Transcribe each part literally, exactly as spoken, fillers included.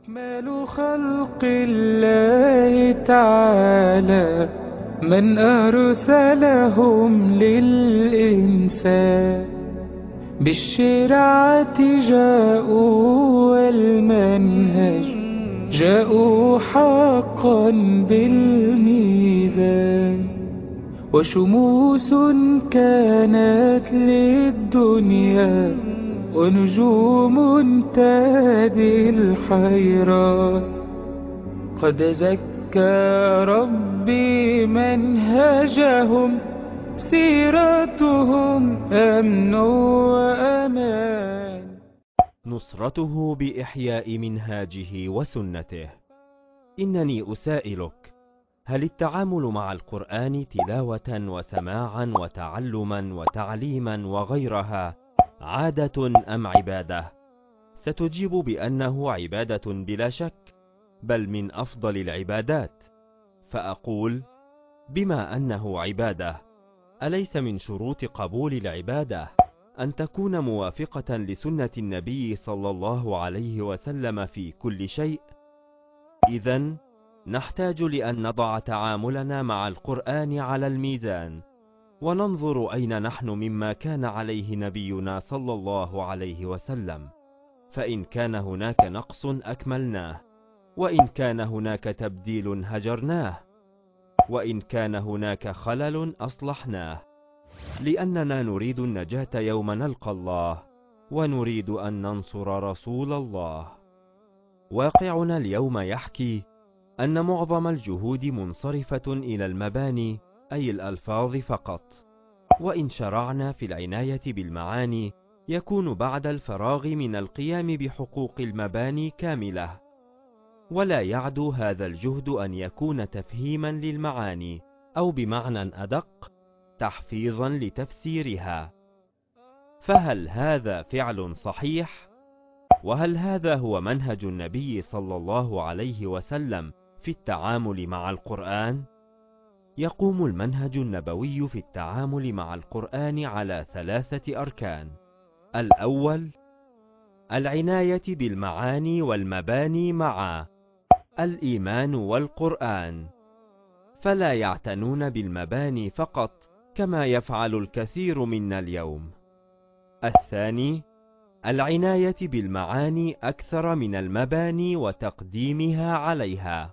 أكمل خلق الله تعالى من أرسلهم للإنسان، بالشرعة جاءوا والمنهج جاءوا حقا بالميزان، وشموس كانت للدنيا ونجوم تهدي الحيران. قد زكى ربي منهجهم، سيرتهم أمن وأمان. نصرته بإحياء منهاجه وسنته. إنني أسائلك: هل التعامل مع القرآن تلاوة وسماعا وتعلما وتعليما وغيرها عادة أم عبادة؟ ستجيب بأنه عبادة بلا شك، بل من أفضل العبادات. فأقول: بما أنه عبادة، أليس من شروط قبول العبادة أن تكون موافقة لسنة النبي صلى الله عليه وسلم في كل شيء؟ إذن نحتاج لأن نضع تعاملنا مع القرآن على الميزان، وننظر أين نحن مما كان عليه نبينا صلى الله عليه وسلم. فإن كان هناك نقص أكملناه، وإن كان هناك تبديل هجرناه، وإن كان هناك خلل أصلحناه، لأننا نريد النجاة يوم نلقى الله، ونريد أن ننصر رسول الله. واقعنا اليوم يحكي أن معظم الجهود منصرفة إلى المباني، أي الألفاظ فقط، وإن شرعنا في العناية بالمعاني يكون بعد الفراغ من القيام بحقوق المباني كاملة. ولا يعدو هذا الجهد أن يكون تفهيما للمعاني، أو بمعنى أدق تحفيظا لتفسيرها. فهل هذا فعل صحيح؟ وهل هذا هو منهج النبي صلى الله عليه وسلم في التعامل مع القرآن؟ يقوم المنهج النبوي في التعامل مع القرآن على ثلاثة أركان. الأول: العناية بالمعاني والمباني معا، الإيمان والقرآن، فلا يعتنون بالمباني فقط كما يفعل الكثير منا اليوم. الثاني: العناية بالمعاني أكثر من المباني وتقديمها عليها،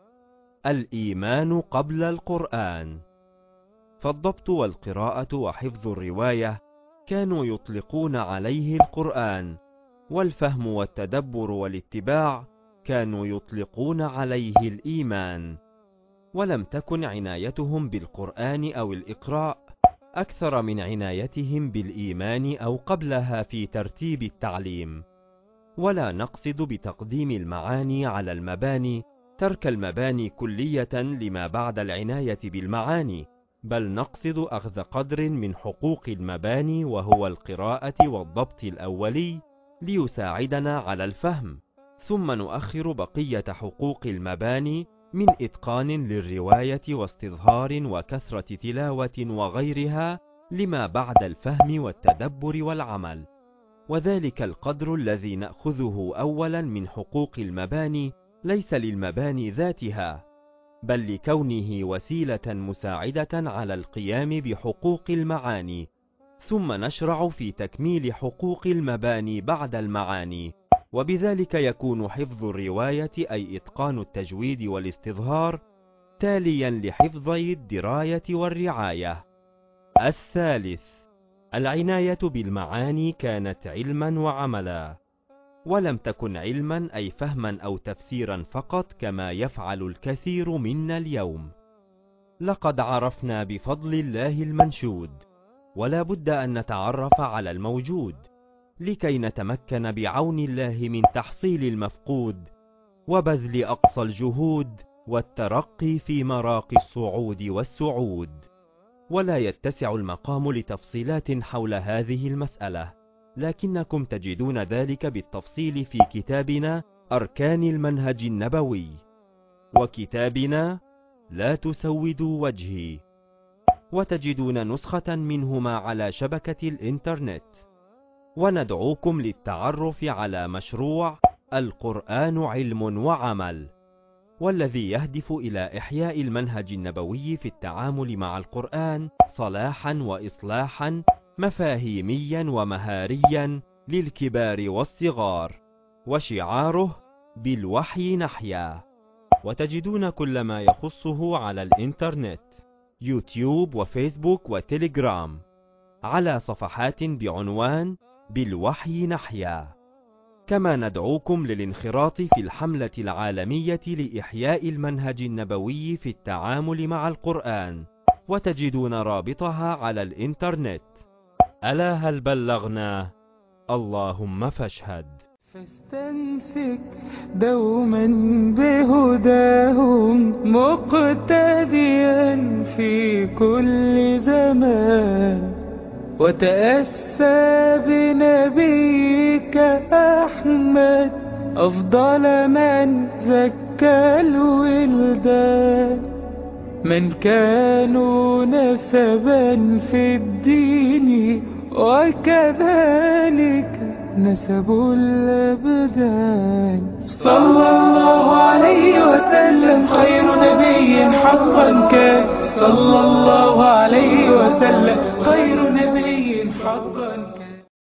الإيمان قبل القرآن، فالضبط والقراءة وحفظ الرواية كانوا يطلقون عليه القرآن، والفهم والتدبر والاتباع كانوا يطلقون عليه الإيمان. ولم تكن عنايتهم بالقرآن أو الإقراء أكثر من عنايتهم بالإيمان أو قبلها في ترتيب التعليم. ولا نقصد بتقديم المعاني على المباني ترك المباني كلية لما بعد العناية بالمعاني، بل نقصد أخذ قدر من حقوق المباني، وهو القراءة والضبط الأولي ليساعدنا على الفهم، ثم نؤخر بقية حقوق المباني من إتقان للرواية واستظهار وكثرة تلاوة وغيرها لما بعد الفهم والتدبر والعمل. وذلك القدر الذي نأخذه أولا من حقوق المباني ليس للمباني ذاتها، بل لكونه وسيلة مساعدة على القيام بحقوق المعاني، ثم نشرع في تكميل حقوق المباني بعد المعاني، وبذلك يكون حفظ الرواية أي إتقان التجويد والاستظهار تاليا لحفظي الدراية والرعاية. الثالث: العناية بالمعاني كانت علما وعملا، ولم تكن علما أي فهما أو تفسيرا فقط كما يفعل الكثير منا اليوم. لقد عرفنا بفضل الله المنشود، ولا بد أن نتعرف على الموجود لكي نتمكن بعون الله من تحصيل المفقود وبذل أقصى الجهود والترقي في مراقي الصعود والسعود. ولا يتسع المقام لتفصيلات حول هذه المسألة، لكنكم تجدون ذلك بالتفصيل في كتابنا أركان المنهج النبوي، وكتابنا لا تسودوا وجهي، وتجدون نسخة منهما على شبكة الإنترنت. وندعوكم للتعرف على مشروع القرآن علم وعمل، والذي يهدف إلى إحياء المنهج النبوي في التعامل مع القرآن صلاحا وإصلاحا مفاهيميا ومهاريا للكبار والصغار، وشعاره بالوحي نحيا. وتجدون كل ما يخصه على الإنترنت، يوتيوب وفيسبوك وتليجرام، على صفحات بعنوان بالوحي نحيا. كما ندعوكم للانخراط في الحملة العالمية لإحياء المنهج النبوي في التعامل مع القرآن، وتجدون رابطها على الإنترنت. ألا هل بلغنا؟ اللهم فاشهد. فاستمسك دوما بهداهم مقتديا في كل زمان، وتأسى بنبيك أحمد أفضل من زكى الولدان، من كانوا نسبا في الدين وكذلك نسب الأبدان. صلى الله عليه وسلم خير نبي حقا كان، صلى الله عليه وسلم خير نبي حقا كان.